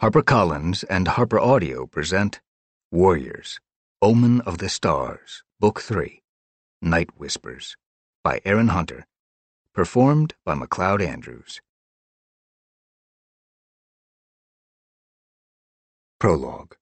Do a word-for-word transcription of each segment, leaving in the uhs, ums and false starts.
HarperCollins and Harper Audio present Warriors, Omen of the Stars, Book three, Night Whispers, by Aaron Hunter, performed by MacLeod Andrews. Prologue.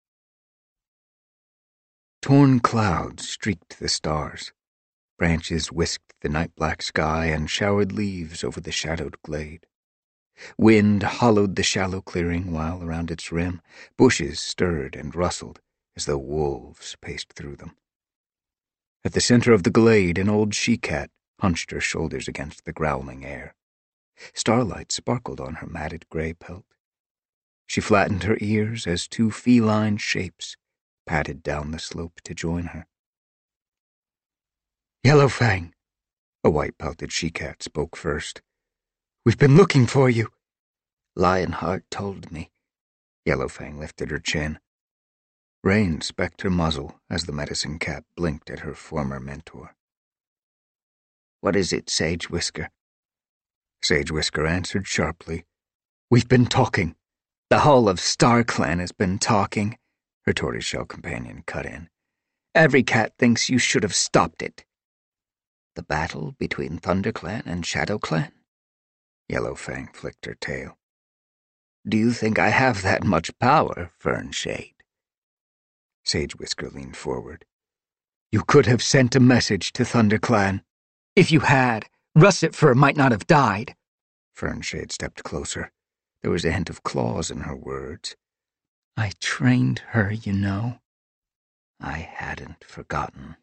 Torn clouds streaked the stars. Branches whisked the night-black sky and showered leaves over the shadowed glade. Wind hollowed the shallow clearing while, around its rim, bushes stirred and rustled as though wolves paced through them. At the center of the glade, an old she-cat hunched her shoulders against the growling air. Starlight sparkled on her matted gray pelt. She flattened her ears as two feline shapes padded down the slope to join her. "Yellowfang," a white-pelted she-cat spoke first. "We've been looking for you." "Lionheart told me." Yellowfang lifted her chin. Rain specked her muzzle as the medicine cat blinked at her former mentor. "What is it, Sage Whisker?" Sage Whisker answered sharply. "We've been talking." "The whole of StarClan has been talking," her tortoiseshell companion cut in. "Every cat thinks you should have stopped it." "The battle between ThunderClan and ShadowClan?" Yellowfang flicked her tail. "Do you think I have that much power, Fernshade?" Sage Whisker leaned forward. "You could have sent a message to ThunderClan." "If you had, Russitfur might not have died." Fernshade stepped closer. There was a hint of claws in her words. "I trained her, you know." "I hadn't forgotten,"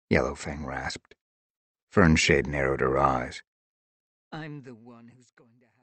Yellowfang rasped. Fernshade narrowed her eyes. "I'm the one who's going to